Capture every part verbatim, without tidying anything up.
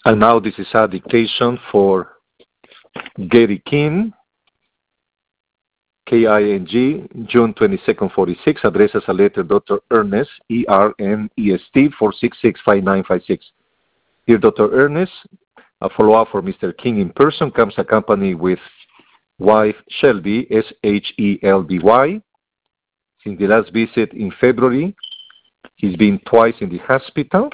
And now this is a dictation for Gary King, K I N G, June twenty-second, forty-six, address as a letter, Doctor Ernest, E R N E S T, four six six, five nine five six. Dear Doctor Ernest, a follow-up for Mister King in person comes accompanied with wife Shelby, S H E L B Y. Since the last visit in February, he's been twice in the hospital.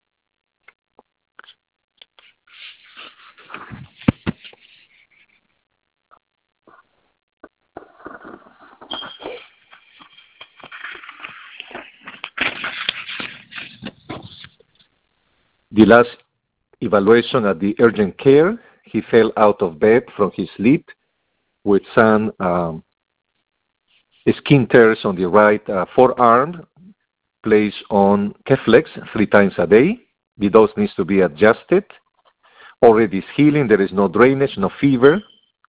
The last evaluation at the urgent care, he fell out of bed from his sleep with some um, skin tears on the right uh, forearm, placed on Keflex three times a day. The dose needs to be adjusted. Already is healing. There is no drainage, no fever.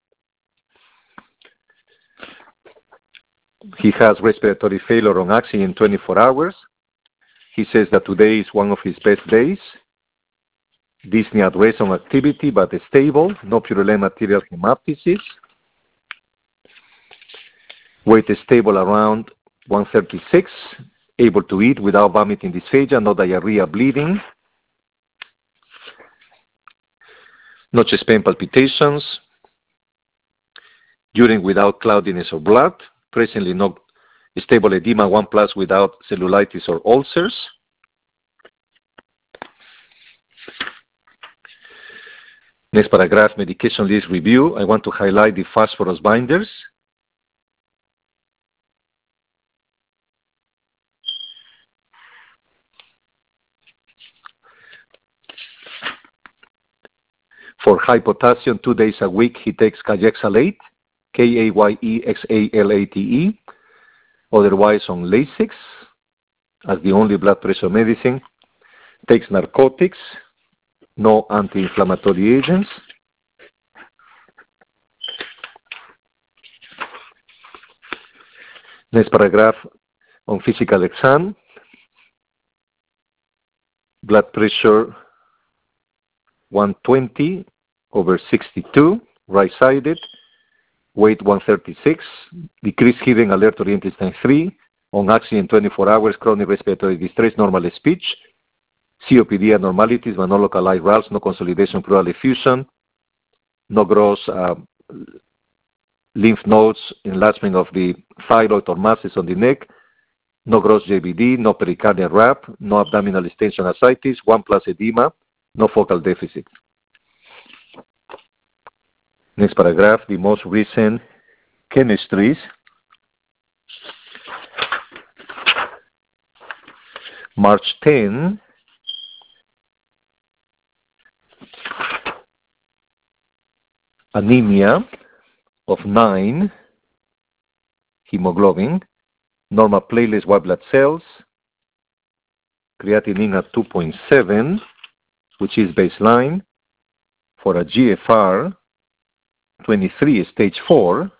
He has respiratory failure on oxygen twenty-four hours. He says that today is one of his best days. Dyspnea at rest on activity, but stable. No purulent material hemoptysis. Weight is stable around one thirty-six. Able to eat without vomiting, dysphagia, no diarrhea, bleeding. No chest pain, palpitations. Urine without cloudiness or blood. Presently no stable edema one plus without cellulitis or ulcers. Next paragraph, medication list review. I want to highlight the phosphorus binders. For high potassium, two days a week, he takes Kayexalate, K A Y E X A L A T E, otherwise on Lasix as the only blood pressure medicine. Takes narcotics, no anti-inflammatory agents. Next paragraph on physical exam. Blood pressure one twenty over sixty-two, right-sided. Weight one thirty-six. Decreased hearing, alert oriented time three. On oxygen twenty-four hours, chronic respiratory distress, normal speech. C O P D abnormalities, but no localized valves, no consolidation, pleural effusion, no gross uh, lymph nodes, enlargement of the thyroid or masses on the neck, no gross J B D, no pericardial wrap, no abdominal extension ascites, one plus edema, no focal deficit. Next paragraph, the most recent chemistries. March tenth, anemia of nine, hemoglobin, normal platelets, white blood cells, creatinine at two point seven, which is baseline, for a G F R twenty-three, stage four,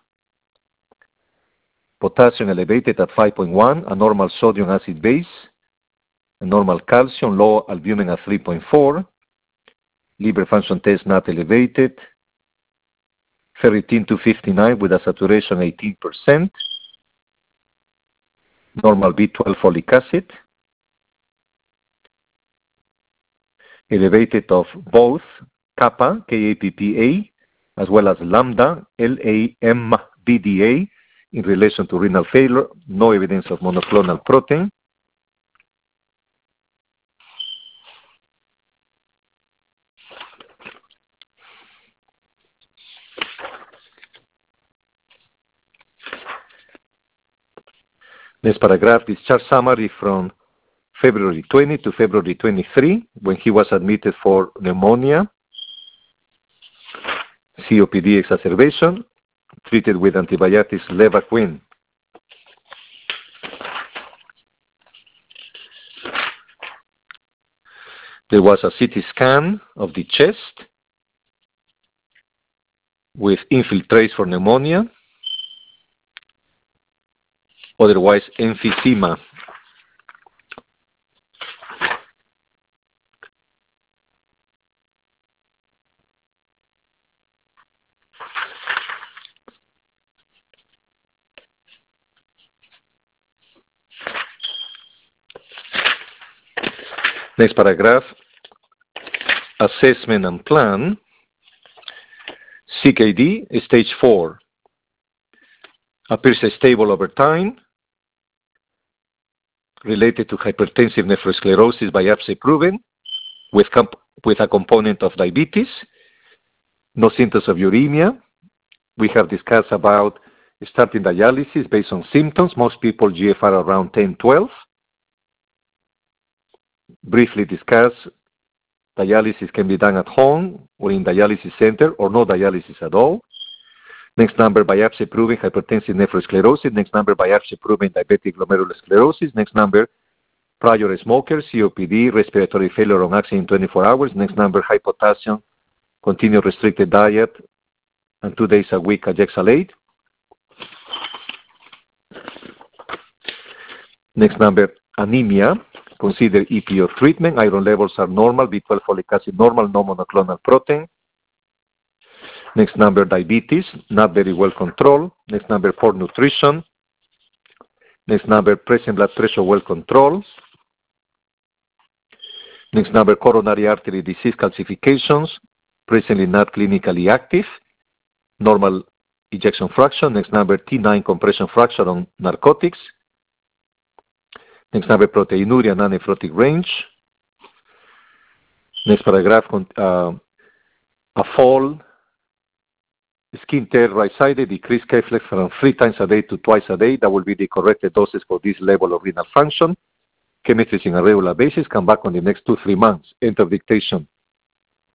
potassium elevated at five point one, a normal sodium acid base, a normal calcium, low albumin at three point four, liver function test not elevated, ferritin two fifty-nine with a saturation eighteen percent, normal B twelve folic acid, elevated of both kappa, K A P P A, as well as lambda, L A M B D A, in relation to renal failure, no evidence of monoclonal protein. Next paragraph, discharge summary from February twentieth to February twenty-third, when he was admitted for pneumonia, C O P D exacerbation, treated with antibiotics Levaquin. There was a C T scan of the chest with infiltrates for pneumonia, otherwise emphysema. Next paragraph, assessment and plan. C K D, stage four, appears stable over time, related to hypertensive nephrosclerosis biopsy proven, with, with a component of diabetes, no symptoms of uremia. We have discussed about starting dialysis based on symptoms. Most people G F R around ten, twelve. Briefly discuss, dialysis can be done at home or in dialysis center or no dialysis at all. Next number, biopsy proving hypertensive nephrosclerosis. Next number, biopsy proving diabetic glomerulosclerosis. Next number, prior smoker, C O P D, respiratory failure on oxygen in twenty-four hours. Next number, high potassium, continued restricted diet, and two days a week ajaxalate. Next number, anemia. Consider E P O treatment. Iron levels are normal. B twelve folic acid normal. No monoclonal protein. Next number, diabetes, not very well controlled. Next number, poor nutrition. Next number, present blood pressure well controlled. Next number, coronary artery disease calcifications, presently not clinically active. Normal ejection fraction. Next number, T nine compression fraction on narcotics. Next number, proteinuria, non-nephrotic range. Next paragraph, uh, a fall, skin tear right-sided, decreased K-flex from three times a day to twice a day. That will be the corrected doses for this level of renal function. Chemistry on a regular basis. Come back on the next two, three months. End of dictation.